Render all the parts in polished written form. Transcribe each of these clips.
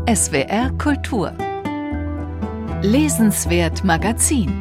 SWR Kultur. Lesenswert Magazin.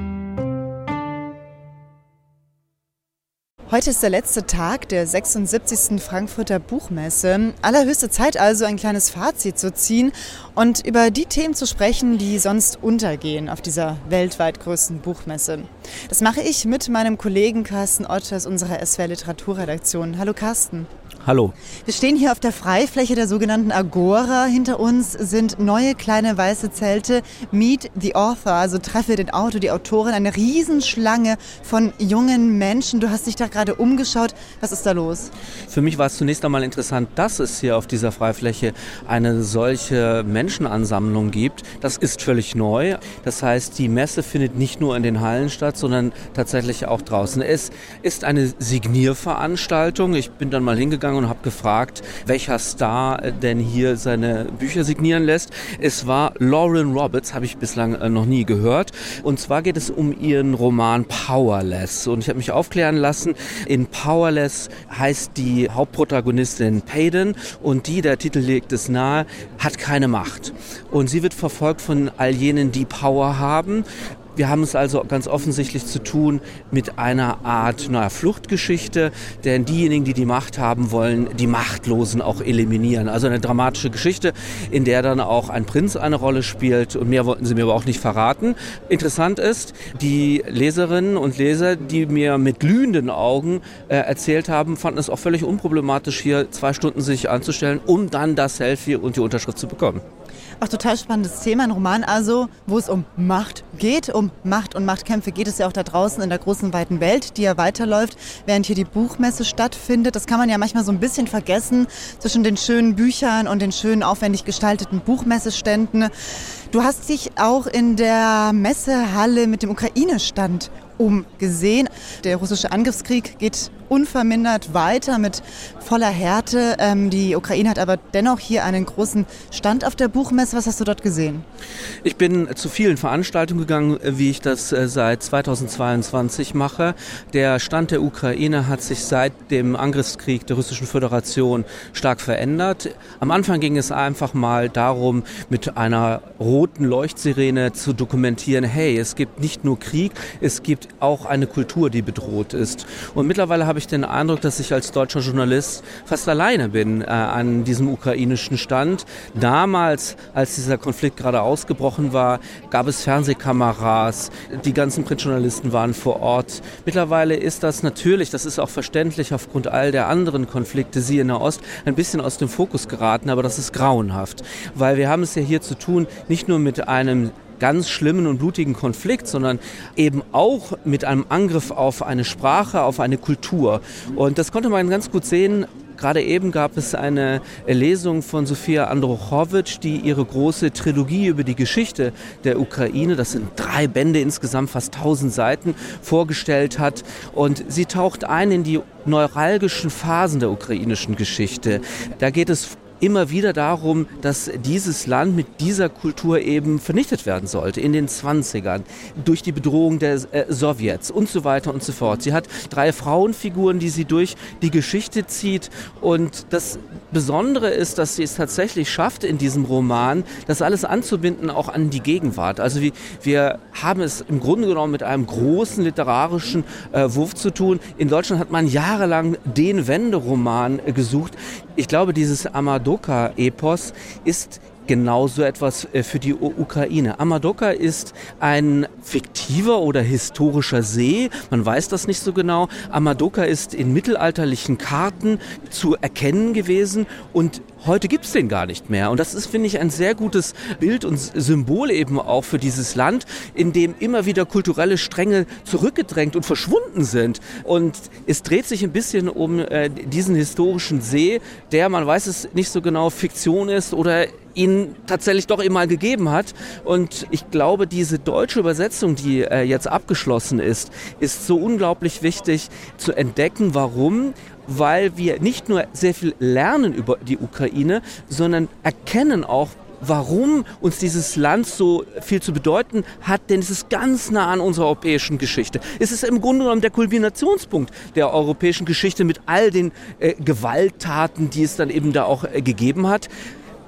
Heute ist der letzte Tag der 76. Frankfurter Buchmesse. Allerhöchste Zeit also, ein kleines Fazit zu ziehen und über die Themen zu sprechen, die sonst untergehen auf dieser weltweit größten Buchmesse. Das mache ich mit meinem Kollegen Carsten Ott aus unserer SWR Literaturredaktion. Hallo Carsten. Hallo. Wir stehen hier auf der Freifläche der sogenannten Agora. Hinter uns sind neue kleine weiße Zelte. Meet the Author, also treffe den Autor, die Autorin. Eine Riesenschlange von jungen Menschen. Du hast dich da gerade umgeschaut. Was ist da los? Für mich war es zunächst einmal interessant, dass es hier auf dieser Freifläche eine solche Menschenansammlung gibt. Das ist völlig neu. Das heißt, die Messe findet nicht nur in den Hallen statt, sondern tatsächlich auch draußen. Es ist eine Signierveranstaltung. Ich bin dann mal hingegangen und habe gefragt, welcher Star denn hier seine Bücher signieren lässt. Es war Lauren Roberts, habe ich bislang noch nie gehört. Und zwar geht es um ihren Roman Powerless. Und ich habe mich aufklären lassen, in Powerless heißt die Hauptprotagonistin Payden und der Titel legt es nahe, hat keine Macht. Und sie wird verfolgt von all jenen, die Power haben. Wir haben es also ganz offensichtlich zu tun mit einer Art Fluchtgeschichte, denn diejenigen, die die Macht haben wollen, die Machtlosen auch eliminieren. Also eine dramatische Geschichte, in der dann auch ein Prinz eine Rolle spielt und mehr wollten sie mir aber auch nicht verraten. Interessant ist, die Leserinnen und Leser, die mir mit glühenden Augen erzählt haben, fanden es auch völlig unproblematisch, hier 2 Stunden sich anzustellen, um dann das Selfie und die Unterschrift zu bekommen. Auch total spannendes Thema, ein Roman also, wo es um Macht geht, um Macht und Machtkämpfe geht es ja auch da draußen in der großen, weiten Welt, die ja weiterläuft, während hier die Buchmesse stattfindet. Das kann man ja manchmal so ein bisschen vergessen zwischen den schönen Büchern und den schönen, aufwendig gestalteten Buchmesseständen. Du hast dich auch in der Messehalle mit dem Ukraine-Stand umgesehen. Der russische Angriffskrieg geht unvermindert weiter mit voller Härte. Die Ukraine hat aber dennoch hier einen großen Stand auf der Buchmesse. Was hast du dort gesehen? Ich bin zu vielen Veranstaltungen gegangen, wie ich das seit 2022 mache. Der Stand der Ukraine hat sich seit dem Angriffskrieg der Russischen Föderation stark verändert. Am Anfang ging es einfach mal darum, mit einer roten Leuchtsirene zu dokumentieren, hey, es gibt nicht nur Krieg, es gibt auch eine Kultur, die bedroht ist. Und mittlerweile habe ich den Eindruck, dass ich als deutscher Journalist fast alleine bin an diesem ukrainischen Stand. Damals, als dieser Konflikt gerade ausgebrochen war, gab es Fernsehkameras, die ganzen Printjournalisten waren vor Ort. Mittlerweile ist das natürlich, das ist auch verständlich aufgrund all der anderen Konflikte, siehe in der Ost, ein bisschen aus dem Fokus geraten, aber das ist grauenhaft, weil wir haben es ja hier zu tun, nicht nur mit einem ganz schlimmen und blutigen Konflikt, sondern eben auch mit einem Angriff auf eine Sprache, auf eine Kultur. Und das konnte man ganz gut sehen. Gerade eben gab es eine Lesung von Sofia Andruchowitsch, die ihre große Trilogie über die Geschichte der Ukraine, das sind 3 Bände, insgesamt fast 1000 Seiten, vorgestellt hat. Und sie taucht ein in die neuralgischen Phasen der ukrainischen Geschichte. Da geht es immer wieder darum, dass dieses Land mit dieser Kultur eben vernichtet werden sollte in den 20ern durch die Bedrohung der Sowjets und so weiter und so fort. Sie hat 3 Frauenfiguren, die sie durch die Geschichte zieht und das Besondere ist, dass sie es tatsächlich schafft in diesem Roman, das alles anzubinden auch an die Gegenwart. Also wir haben es im Grunde genommen mit einem großen literarischen Wurf zu tun. In Deutschland hat man jahrelang den Wenderoman gesucht. Ich glaube, dieses Amadoka-Epos ist genauso etwas für die Ukraine. Amadoka ist ein fiktiver oder historischer See, man weiß das nicht so genau. Amadoka ist in mittelalterlichen Karten zu erkennen gewesen und heute gibt es den gar nicht mehr. Und das ist, finde ich, ein sehr gutes Bild und Symbol eben auch für dieses Land, in dem immer wieder kulturelle Stränge zurückgedrängt und verschwunden sind. Und es dreht sich ein bisschen um diesen historischen See, der, man weiß es nicht so genau, Fiktion ist oder ihn tatsächlich doch immer gegeben hat. Und ich glaube, diese deutsche Übersetzung, die jetzt abgeschlossen ist so unglaublich wichtig zu entdecken. Warum? Weil wir nicht nur sehr viel lernen über die Ukraine, sondern erkennen auch, warum uns dieses Land so viel zu bedeuten hat, denn es ist ganz nah an unserer europäischen Geschichte. Es ist im Grunde genommen der Kulminationspunkt der europäischen Geschichte mit all den Gewalttaten, die es dann eben da auch gegeben hat.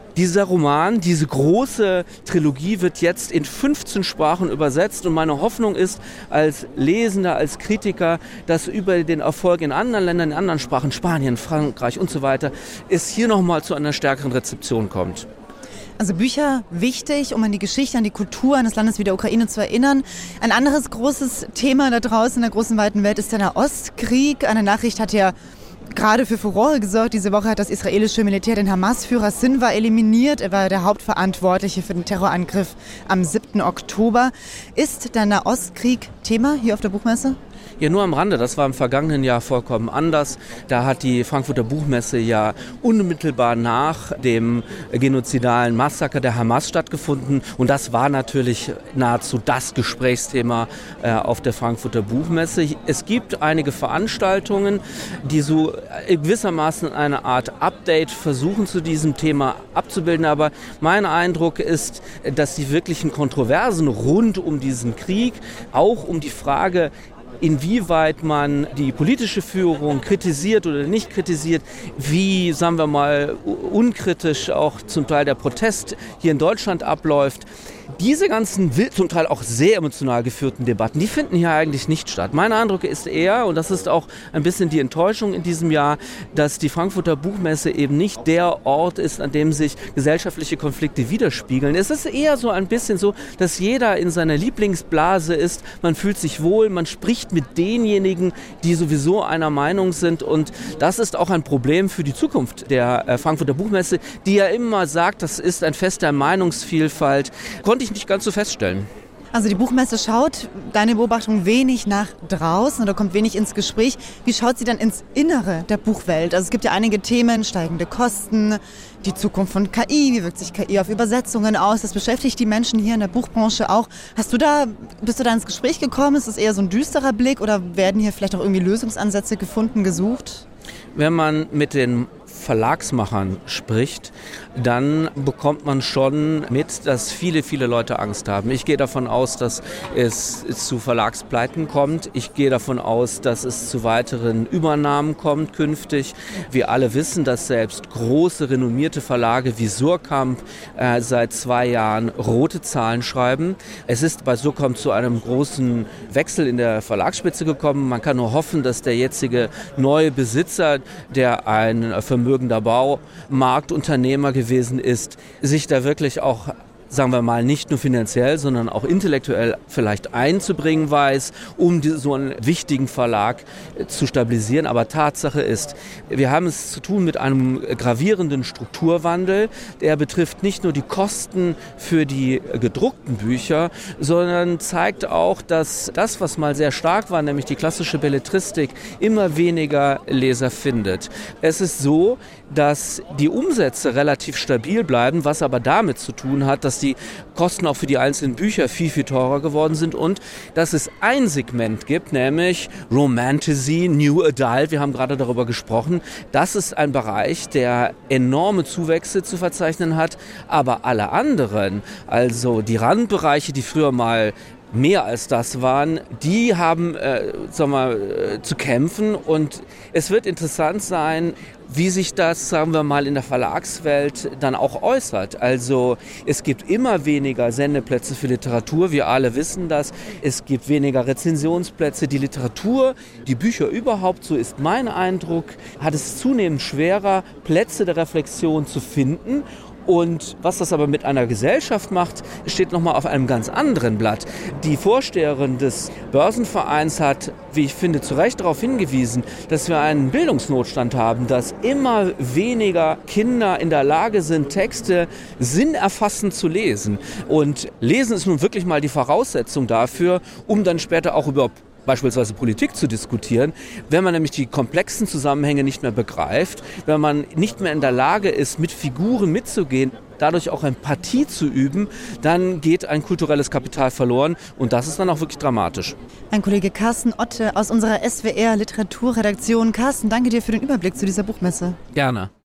Dieser Roman, diese große Trilogie wird jetzt in 15 Sprachen übersetzt und meine Hoffnung ist, als Lesender, als Kritiker, dass über den Erfolg in anderen Ländern, in anderen Sprachen, Spanien, Frankreich und so weiter, es hier nochmal zu einer stärkeren Rezeption kommt. Also Bücher wichtig, um an die Geschichte, an die Kultur eines Landes wie der Ukraine zu erinnern. Ein anderes großes Thema da draußen in der großen weiten Welt ist der Nahostkrieg. Eine Nachricht hat ja gerade für Furore gesorgt. Diese Woche hat das israelische Militär den Hamas-Führer Sinwar eliminiert. Er war der Hauptverantwortliche für den Terrorangriff am 7. Oktober. Ist der Nahostkrieg Thema hier auf der Buchmesse? Ja, nur am Rande. Das war im vergangenen Jahr vollkommen anders. Da hat die Frankfurter Buchmesse ja unmittelbar nach dem genozidalen Massaker der Hamas stattgefunden. Und das war natürlich nahezu das Gesprächsthema auf der Frankfurter Buchmesse. Es gibt einige Veranstaltungen, die so gewissermaßen eine Art Update versuchen, zu diesem Thema abzubilden. Aber mein Eindruck ist, dass die wirklichen Kontroversen rund um diesen Krieg, auch um die Frage, inwieweit man die politische Führung kritisiert oder nicht kritisiert, wie, sagen wir mal, unkritisch auch zum Teil der Protest hier in Deutschland abläuft. Diese ganzen, zum Teil auch sehr emotional geführten Debatten, die finden hier eigentlich nicht statt. Mein Eindruck ist eher, und das ist auch ein bisschen die Enttäuschung in diesem Jahr, dass die Frankfurter Buchmesse eben nicht der Ort ist, an dem sich gesellschaftliche Konflikte widerspiegeln. Es ist eher so ein bisschen so, dass jeder in seiner Lieblingsblase ist, man fühlt sich wohl, man spricht mit denjenigen, die sowieso einer Meinung sind, und das ist auch ein Problem für die Zukunft der Frankfurter Buchmesse, die ja immer sagt, das ist ein Fest der Meinungsvielfalt. Konnte ich nicht ganz so feststellen. Also die Buchmesse schaut, deine Beobachtung, wenig nach draußen oder kommt wenig ins Gespräch. Wie schaut sie dann ins Innere der Buchwelt? Also es gibt ja einige Themen, steigende Kosten, die Zukunft von KI, wie wirkt sich KI auf Übersetzungen aus? Das beschäftigt die Menschen hier in der Buchbranche auch. Bist du da ins Gespräch gekommen? Ist es eher so ein düsterer Blick oder werden hier vielleicht auch irgendwie Lösungsansätze gefunden, gesucht? Wenn man mit den Verlagsmachern spricht, dann bekommt man schon mit, dass viele, viele Leute Angst haben. Ich gehe davon aus, dass es zu Verlagspleiten kommt. Ich gehe davon aus, dass es zu weiteren Übernahmen kommt künftig. Wir alle wissen, dass selbst große, renommierte Verlage wie Suhrkamp seit 2 Jahren rote Zahlen schreiben. Es ist bei Suhrkamp zu einem großen Wechsel in der Verlagsspitze gekommen. Man kann nur hoffen, dass der jetzige neue Besitzer, der ein vermögender Baumarktunternehmer gewesen ist, sich da wirklich auch, sagen wir mal, nicht nur finanziell, sondern auch intellektuell vielleicht einzubringen weiß, um so einen wichtigen Verlag zu stabilisieren. Aber Tatsache ist, wir haben es zu tun mit einem gravierenden Strukturwandel. Der betrifft nicht nur die Kosten für die gedruckten Bücher, sondern zeigt auch, dass das, was mal sehr stark war, nämlich die klassische Belletristik, immer weniger Leser findet. Es ist so, dass die Umsätze relativ stabil bleiben, was aber damit zu tun hat, dass die Kosten auch für die einzelnen Bücher viel, viel teurer geworden sind und dass es ein Segment gibt, nämlich Romantasy, New Adult, wir haben gerade darüber gesprochen. Das ist ein Bereich, der enorme Zuwächse zu verzeichnen hat, aber alle anderen, also die Randbereiche, die früher mal mehr als das waren, die haben zu kämpfen, und es wird interessant sein, wie sich das, sagen wir mal, in der Verlagswelt dann auch äußert. Also es gibt immer weniger Sendeplätze für Literatur, wir alle wissen das. Es gibt weniger Rezensionsplätze. Die Literatur, die Bücher überhaupt, so ist mein Eindruck, hat es zunehmend schwerer, Plätze der Reflexion zu finden. Und was das aber mit einer Gesellschaft macht, steht nochmal auf einem ganz anderen Blatt. Die Vorsteherin des Börsenvereins hat, wie ich finde, zu Recht darauf hingewiesen, dass wir einen Bildungsnotstand haben, dass immer weniger Kinder in der Lage sind, Texte sinnerfassend zu lesen. Und Lesen ist nun wirklich mal die Voraussetzung dafür, um dann später auch über beispielsweise Politik zu diskutieren. Wenn man nämlich die komplexen Zusammenhänge nicht mehr begreift, wenn man nicht mehr in der Lage ist, mit Figuren mitzugehen, dadurch auch Empathie zu üben, dann geht ein kulturelles Kapital verloren, und das ist dann auch wirklich dramatisch. Mein Kollege Carsten Otte aus unserer SWR Literaturredaktion. Carsten, danke dir für den Überblick zu dieser Buchmesse. Gerne.